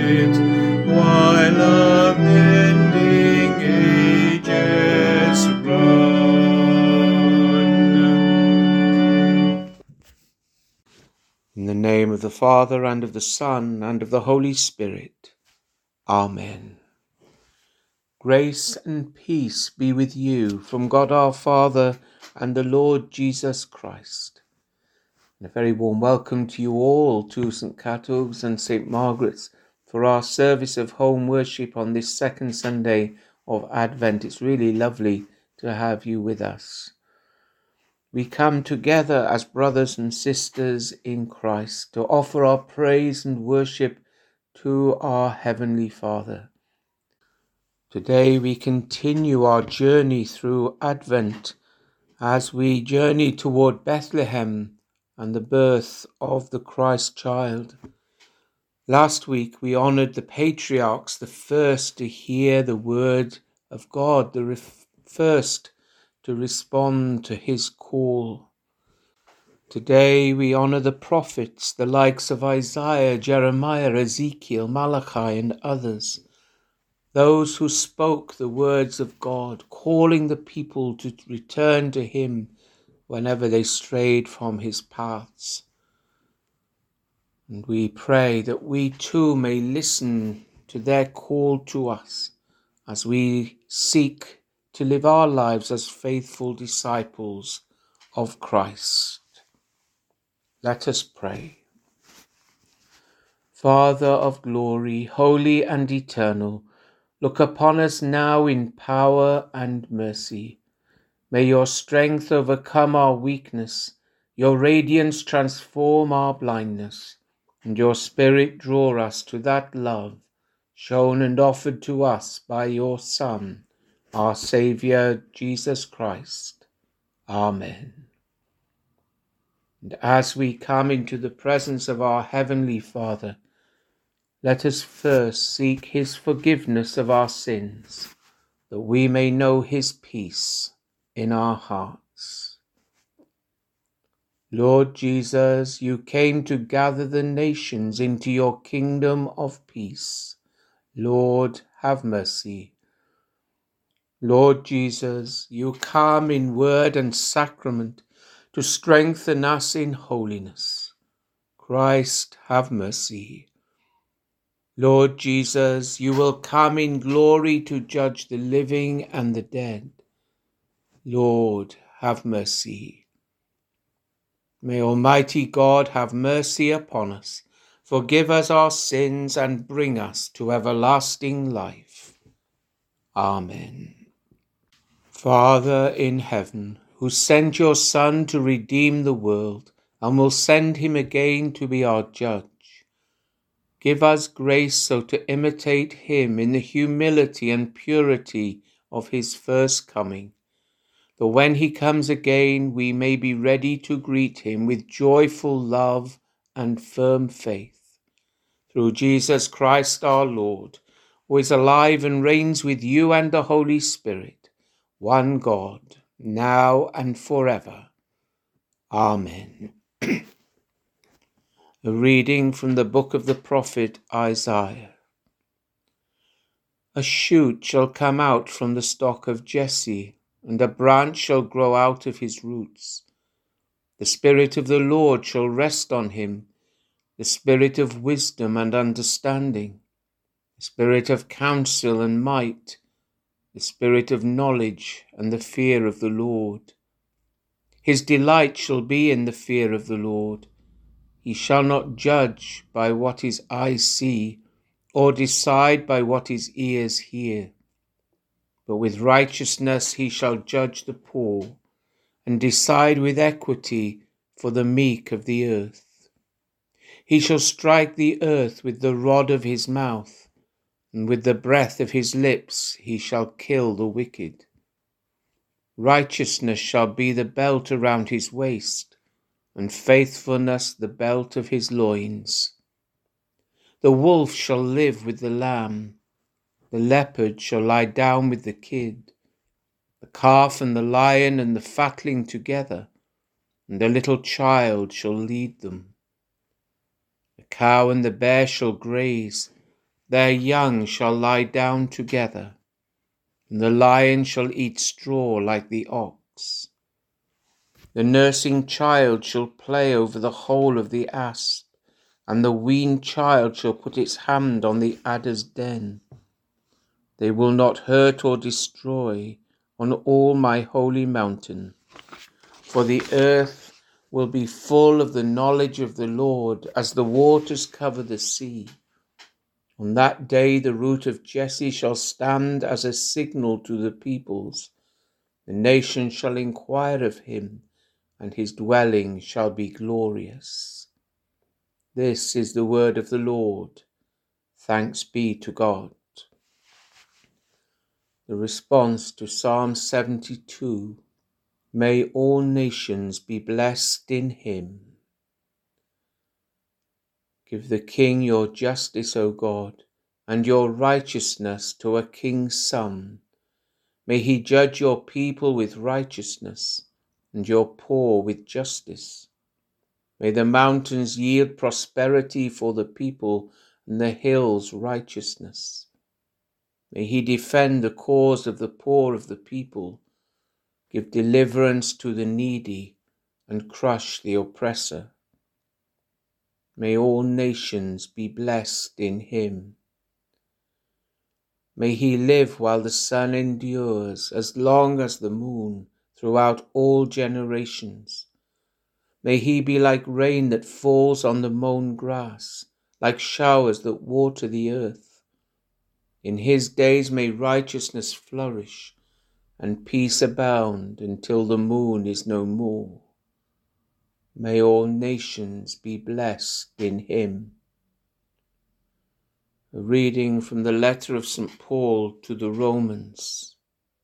it, while unending ages run. In the name of the Father, and of the Son, and of the Holy Spirit. Amen. Grace and peace be with you from God our Father and the Lord Jesus Christ. And a very warm welcome to you all to St. Catull's and St. Margaret's for our service of home worship on this second Sunday of Advent. It's really lovely to have you with us. We come together as brothers and sisters in Christ to offer our praise and worship to our Heavenly Father. Today we continue our journey through Advent as we journey toward Bethlehem and the birth of the Christ child. Last week we honoured the patriarchs, the first to hear the word of God, the first to respond to his call. Today we honour the prophets, the likes of Isaiah, Jeremiah, Ezekiel, Malachi and others, those who spoke the words of God, calling the people to return to him whenever they strayed from his paths. And we pray that we too may listen to their call to us as we seek to live our lives as faithful disciples of Christ. Let us pray. Father of glory, holy and eternal, look upon us now in power and mercy. May your strength overcome our weakness, your radiance transform our blindness, and your Spirit draw us to that love shown and offered to us by your Son, our Saviour, Jesus Christ. Amen. And as we come into the presence of our Heavenly Father, let us first seek his forgiveness of our sins, that we may know his peace in our hearts. Lord Jesus, you came to gather the nations into your kingdom of peace. Lord, have mercy. Lord Jesus, you come in word and sacrament to strengthen us in holiness. Christ, have mercy. Lord Jesus, you will come in glory to judge the living and the dead. Lord, have mercy. May Almighty God have mercy upon us, forgive us our sins, and bring us to everlasting life. Amen. Father in heaven, who sent your Son to redeem the world, and will send him again to be our judge, give us grace so to imitate him in the humility and purity of his first coming, that when he comes again we may be ready to greet him with joyful love and firm faith. Through Jesus Christ our Lord, who is alive and reigns with you and the Holy Spirit, one God, now and forever. Amen. A reading from the book of the prophet Isaiah. A shoot shall come out from the stock of Jesse, and a branch shall grow out of his roots. The Spirit of the Lord shall rest on him, the Spirit of wisdom and understanding, the Spirit of counsel and might, the Spirit of knowledge and the fear of the Lord. His delight shall be in the fear of the Lord. He shall not judge by what his eyes see, or decide by what his ears hear. But with righteousness he shall judge the poor, and decide with equity for the meek of the earth. He shall strike the earth with the rod of his mouth, and with the breath of his lips he shall kill the wicked. Righteousness shall be the belt around his waist, and faithfulness the belt of his loins. The wolf shall live with the lamb, the leopard shall lie down with the kid, the calf and the lion and the fatling together, and the little child shall lead them. The cow and the bear shall graze, Their young shall lie down together, and the lion shall eat straw like the ox. The nursing child shall play over the hole of the asp, and the weaned child shall put its hand on the adder's den. They will not hurt or destroy on all my holy mountain, for the earth will be full of the knowledge of the Lord as the waters cover the sea. On that day the root of Jesse shall stand as a signal to the peoples. The nations shall inquire of him, and his dwelling shall be glorious. This is the word of the Lord. Thanks be to God. The response to Psalm 72. May all nations be blessed in him. Give the king your justice, O God, and your righteousness to a king's son. May he judge your people with righteousness, and your poor with justice. May the mountains yield prosperity for the people, and the hills righteousness. May he defend the cause of the poor of the people, give deliverance to the needy, and crush the oppressor. May all nations be blessed in him. May he live while the sun endures, as long as the moon, throughout all generations. May he be like rain that falls on the mown grass, like showers that water the earth. In his days may righteousness flourish, and peace abound until the moon is no more. May all nations be blessed in him. A reading from the letter of St. Paul to the Romans.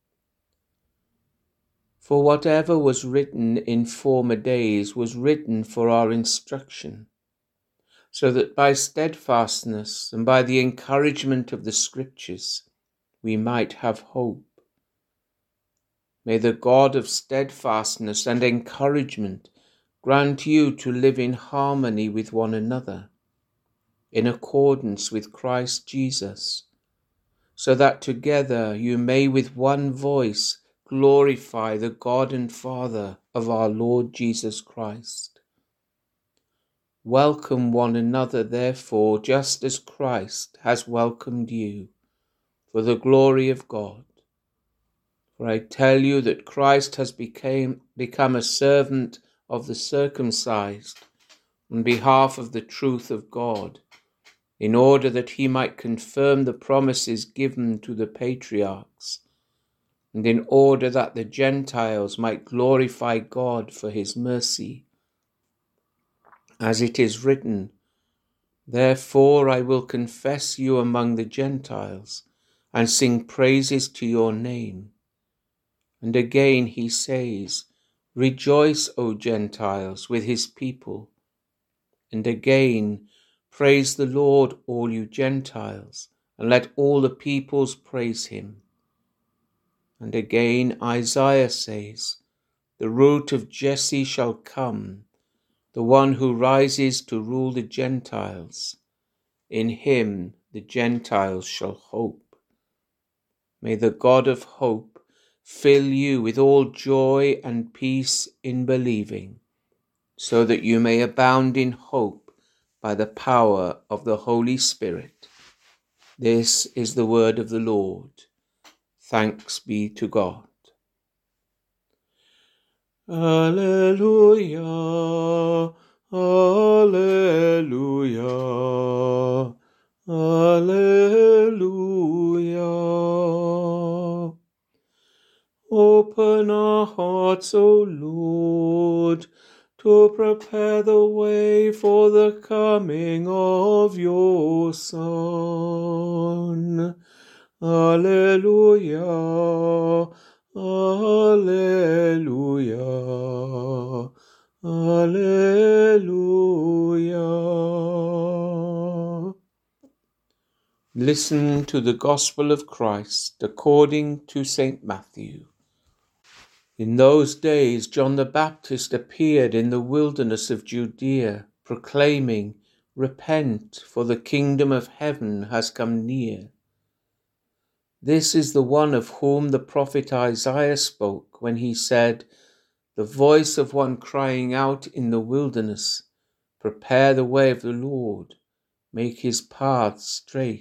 For whatever was written in former days was written for our instruction, so that by steadfastness and by the encouragement of the Scriptures we might have hope. May the God of steadfastness and encouragement grant you to live in harmony with one another, in accordance with Christ Jesus, so that together you may with one voice glorify the God and Father of our Lord Jesus Christ. Welcome one another, therefore, just as Christ has welcomed you, for the glory of God. For I tell you that Christ has become a servant of the circumcised on behalf of the truth of God, in order that he might confirm the promises given to the patriarchs, and in order that the Gentiles might glorify God for his mercy. As it is written, therefore I will confess you among the Gentiles, and sing praises to your name. And again he says, rejoice, O Gentiles, with his people. And again, praise the Lord, all you Gentiles, and let all the peoples praise him. And again Isaiah says, the root of Jesse shall come, the one who rises to rule the Gentiles. In him the Gentiles shall hope. May the God of hope fill you with all joy and peace in believing, so that you may abound in hope by the power of the Holy Spirit. This is the word of the Lord. Thanks be to God. Alleluia, alleluia, alleluia. Open our hearts, O Lord, to prepare the way for the coming of your Son. Alleluia, alleluia, alleluia. Listen to the Gospel of Christ according to St. Matthew. In those days John the Baptist appeared in the wilderness of Judea, proclaiming, Repent, for the kingdom of heaven has come near. This is the one of whom the prophet Isaiah spoke when he said, the voice of one crying out in the wilderness, prepare the way of the Lord, make his paths straight.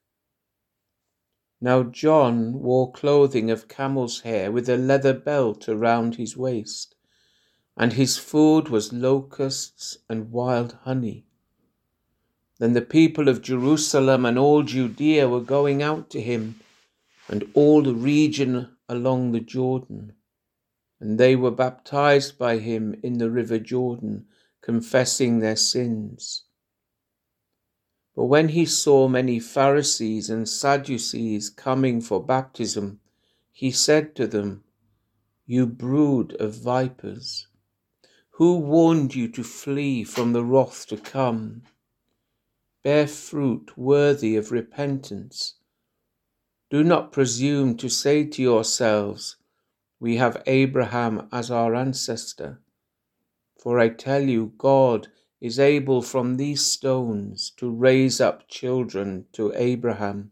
Now John wore clothing of camel's hair with a leather belt around his waist, and his food was locusts and wild honey. Then the people of Jerusalem and all Judea were going out to him, and all the region along the Jordan. And they were baptized by him in the river Jordan, confessing their sins. But when he saw many Pharisees and Sadducees coming for baptism, he said to them, you brood of vipers, who warned you to flee from the wrath to come? Bear fruit worthy of repentance. Do not presume to say to yourselves, we have Abraham as our ancestor. For I tell you, God is able from these stones to raise up children to Abraham.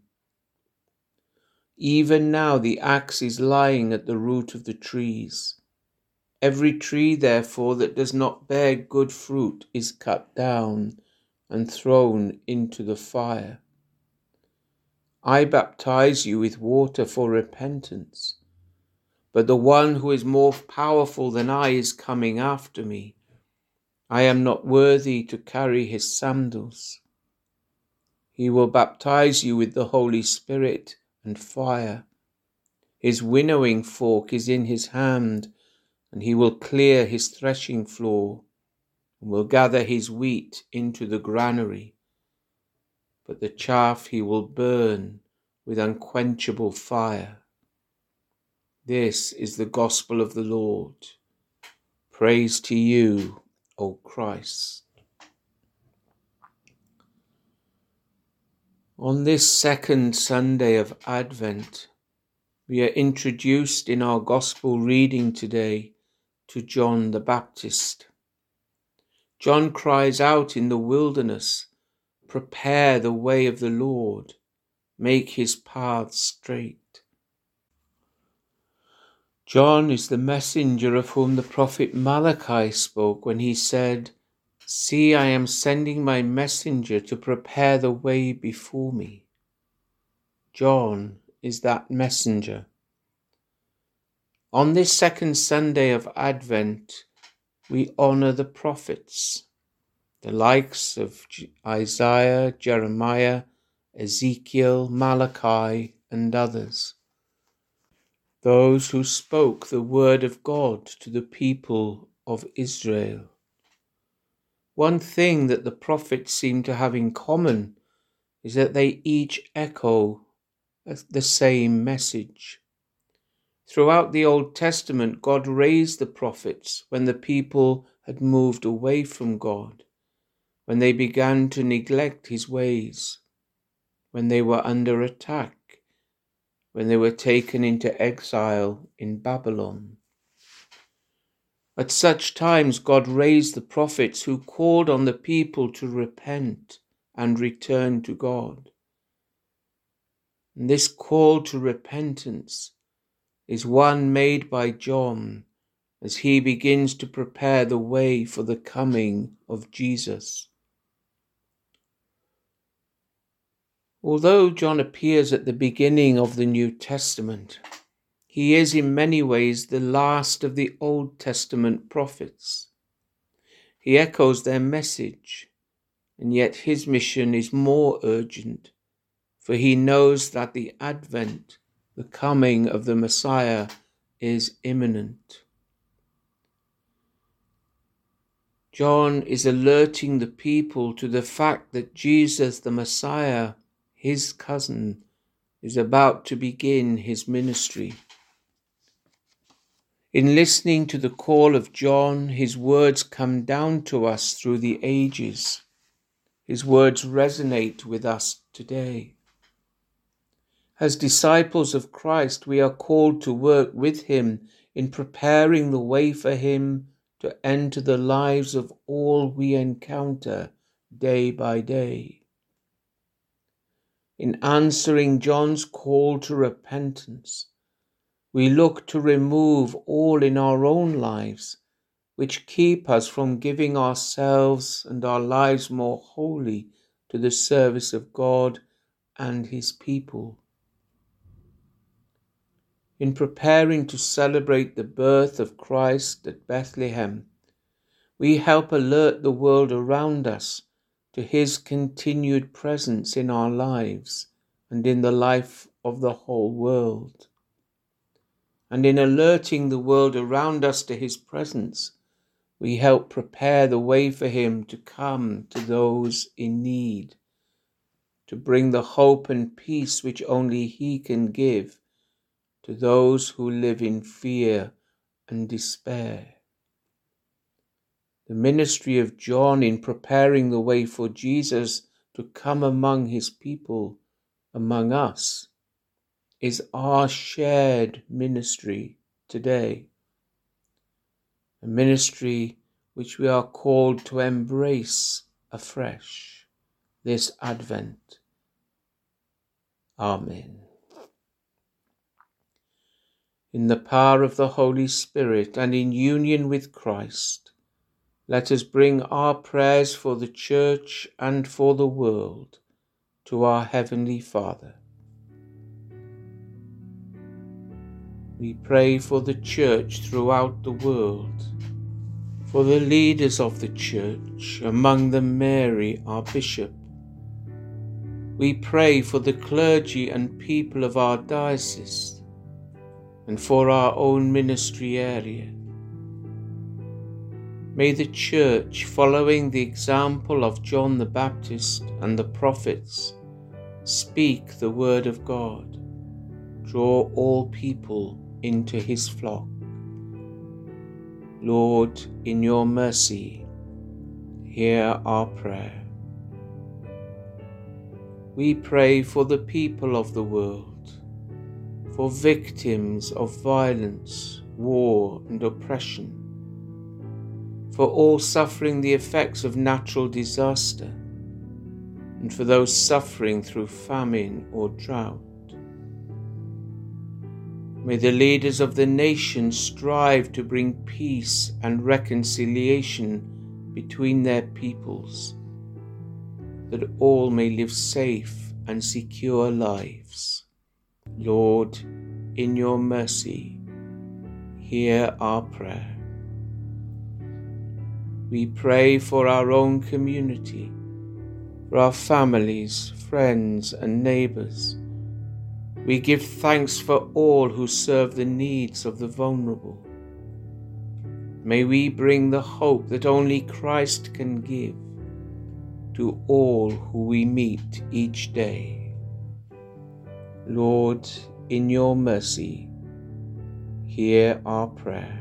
Even now the axe is lying at the root of the trees. Every tree, therefore, that does not bear good fruit is cut down and thrown into the fire. I baptize you with water for repentance, but the one who is more powerful than I is coming after me. I am not worthy to carry his sandals. He will baptize you with the Holy Spirit and fire. His winnowing fork is in his hand, and he will clear his threshing floor, and will gather his wheat into the granary. But the chaff he will burn with unquenchable fire. This is the gospel of the Lord. Praise to you, O Christ. On this second Sunday of Advent, we are introduced in our gospel reading today to John the Baptist. John cries out in the wilderness, prepare the way of the Lord, make his paths straight. John is the messenger of whom the prophet Malachi spoke when he said, see, I am sending my messenger to prepare the way before me. John is that messenger. On this second Sunday of Advent, we honor the prophets, the likes of Isaiah, Jeremiah, Ezekiel, Malachi, and others. Those who spoke the word of God to the people of Israel. One thing that the prophets seem to have in common is that they each echo the same message. Throughout the Old Testament, God raised the prophets when the people had moved away from God, when they began to neglect his ways, when they were under attack, when they were taken into exile in Babylon. At such times, God raised the prophets who called on the people to repent and return to God. And this call to repentance is one made by John as he begins to prepare the way for the coming of Jesus. Although John appears at the beginning of the New Testament, he is in many ways the last of the Old Testament prophets. He echoes their message, and yet his mission is more urgent, for he knows that the advent, the coming of the Messiah, is imminent. John is alerting the people to the fact that Jesus, the Messiah, his cousin, is about to begin his ministry. In listening to the call of John, his words come down to us through the ages. His words resonate with us today. As disciples of Christ, we are called to work with him in preparing the way for him to enter the lives of all we encounter day by day. In answering John's call to repentance, we look to remove all in our own lives which keep us from giving ourselves and our lives more wholly to the service of God and His people. In preparing to celebrate the birth of Christ at Bethlehem, we help alert the world around us to His continued presence in our lives and in the life of the whole world. And in alerting the world around us to His presence, we help prepare the way for Him to come to those in need, to bring the hope and peace which only He can give to those who live in fear and despair. The ministry of John in preparing the way for Jesus to come among His people, among us, is our shared ministry today. A ministry which we are called to embrace afresh this Advent. Amen. In the power of the Holy Spirit and in union with Christ, let us bring our prayers for the Church and for the world to our Heavenly Father. We pray for the Church throughout the world, for the leaders of the Church, among them Mary, our Bishop. We pray for the clergy and people of our diocese, and for our own ministry area. May the Church, following the example of John the Baptist and the prophets, speak the word of God, draw all people into His flock. Lord, in your mercy, hear our prayer. We pray for the people of the world, for victims of violence, war, and oppression, for all suffering the effects of natural disaster, and for those suffering through famine or drought. May the leaders of the nations strive to bring peace and reconciliation between their peoples, that all may live safe and secure lives. Lord, in your mercy, hear our prayer. We pray for our own community, for our families, friends, and neighbors. We give thanks for all who serve the needs of the vulnerable. May we bring the hope that only Christ can give to all who we meet each day. Lord, in your mercy, hear our prayer.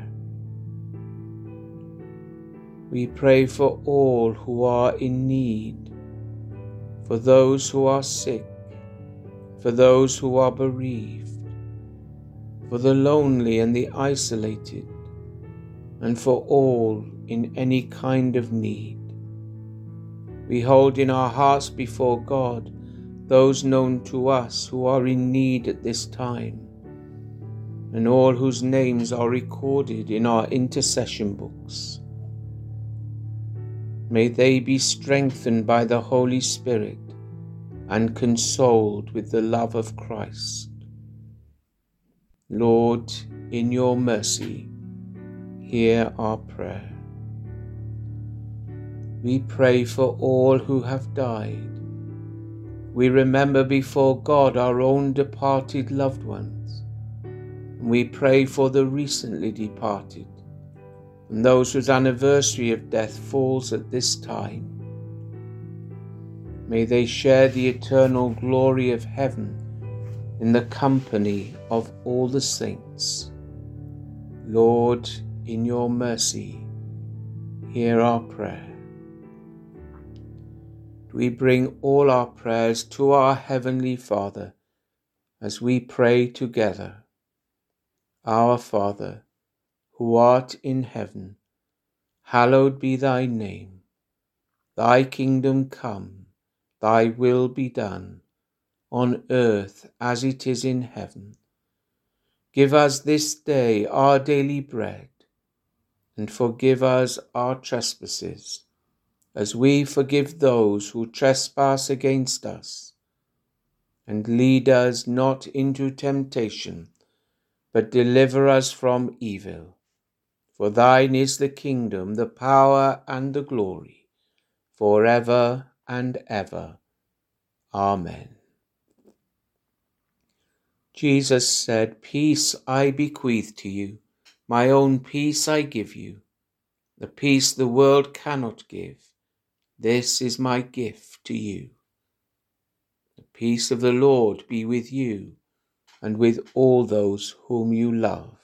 We pray for all who are in need, for those who are sick, for those who are bereaved, for the lonely and the isolated, and for all in any kind of need. We hold in our hearts before God those known to us who are in need at this time, and all whose names are recorded in our intercession books. May they be strengthened by the Holy Spirit and consoled with the love of Christ. Lord, in your mercy, hear our prayer. We pray for all who have died. We remember before God our own departed loved ones. And we pray for the recently departed, and those whose anniversary of death falls at this time. May they share the eternal glory of heaven in the company of all the saints. Lord, in your mercy, hear our prayer. We bring all our prayers to our Heavenly Father as we pray together. Our Father, who art in heaven, hallowed be thy name. Thy kingdom come, thy will be done, on earth as it is in heaven. Give us this day our daily bread, and forgive us our trespasses, as we forgive those who trespass against us. And lead us not into temptation, but deliver us from evil. For thine is the kingdom, the power, and the glory, forever and ever. Amen. Jesus said, Peace I bequeath to you, my own peace I give you. The peace the world cannot give, this is my gift to you. The peace of the Lord be with you and with all those whom you love.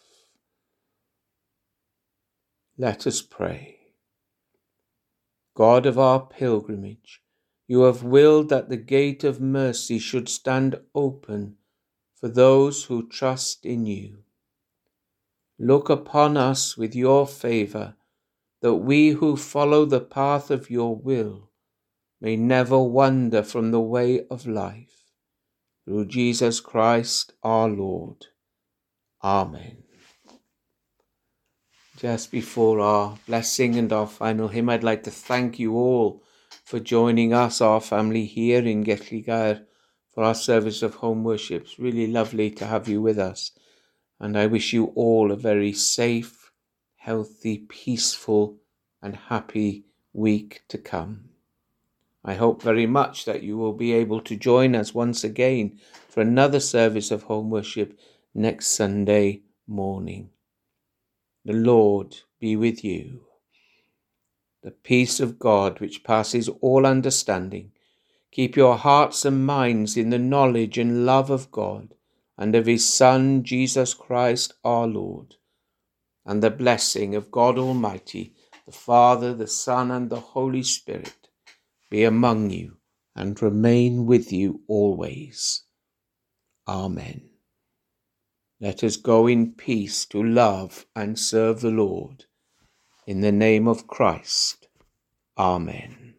Let us pray. God of our pilgrimage, you have willed that the gate of mercy should stand open for those who trust in you. Look upon us with your favour, that we who follow the path of your will may never wander from the way of life. Through Jesus Christ our Lord. Amen. Just before our blessing and our final hymn, I'd like to thank you all for joining us, our family here in Gelligaer, for our service of home worship. It's really lovely to have you with us. And I wish you all a very safe, healthy, peaceful, and happy week to come. I hope very much that you will be able to join us once again for another service of home worship next Sunday morning. The Lord be with you. The peace of God, which passes all understanding, keep your hearts and minds in the knowledge and love of God and of his Son, Jesus Christ our Lord. And the blessing of God Almighty, the Father, the Son, and the Holy Spirit be among you and remain with you always. Amen. Let us go in peace to love and serve the Lord. In the name of Christ. Amen.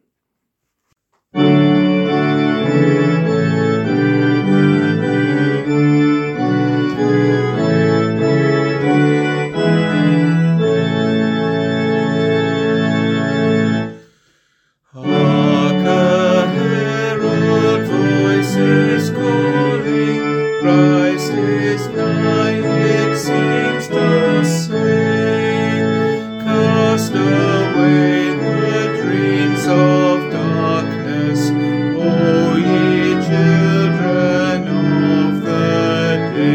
Christ is nigh, it seems to say. Cast away the dreams of darkness, O ye children of the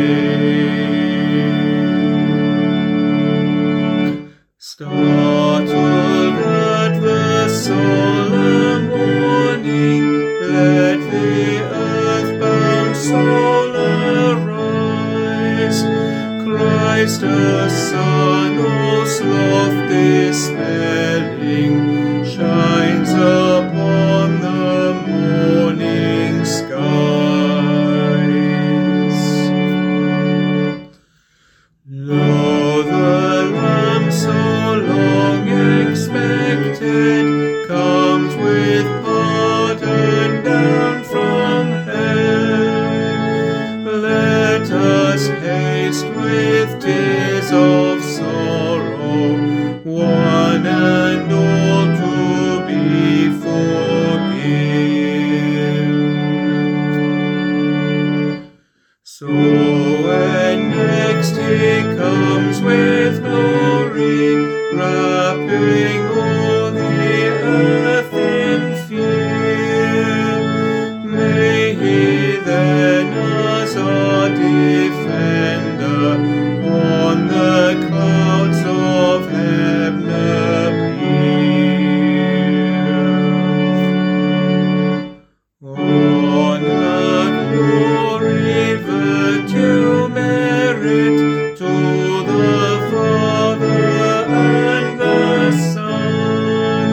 day. Startled at the solemn warning, let the earthbound soul arise. Christ the sun, O sloth dispelling, shines upon the morning skies. Lo, the Lamb so long expected comes with pardon down from heaven. Let us haste with tears of sorrow, one and all to be forgiven. So when next he comes with glory, wrapping all the earth in fear, may he then as our defender on the clouds of heaven appear. Honor, glory, virtue, merit to the Father and the Son,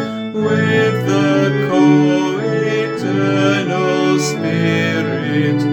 with the co-eternal Spirit,